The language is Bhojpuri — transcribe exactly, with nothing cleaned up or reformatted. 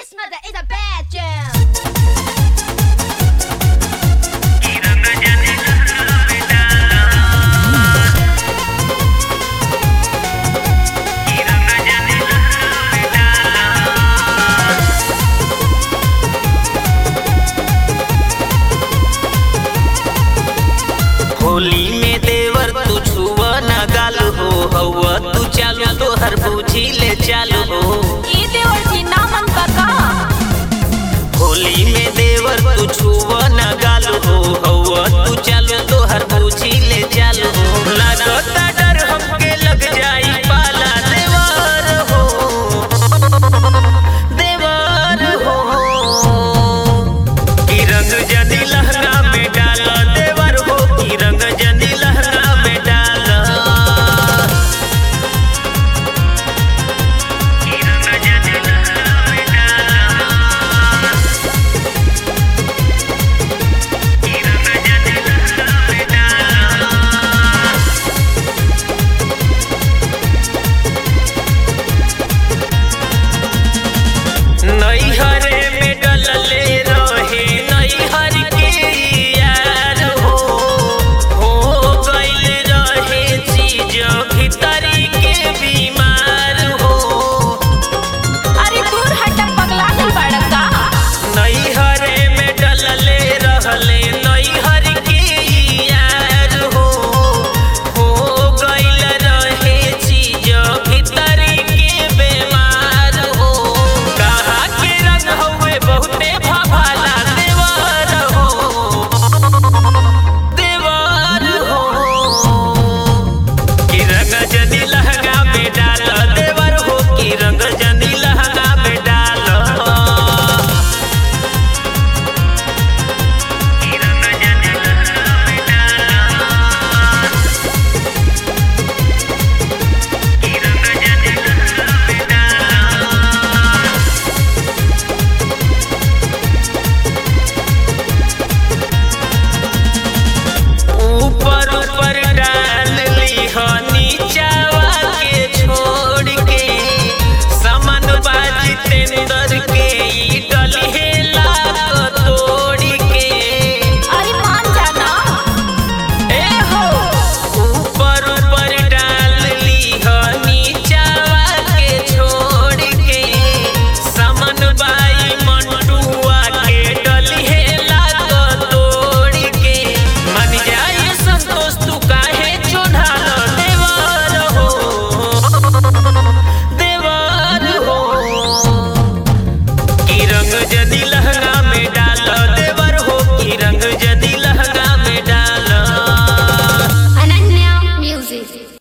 This mother is a bad jam. Holi में देवर तू छुआ न गाल हो हवा तू चालू तो हर बूझी ले चालू हो ई देवर जी नामन का का होली में देवर तू छुआ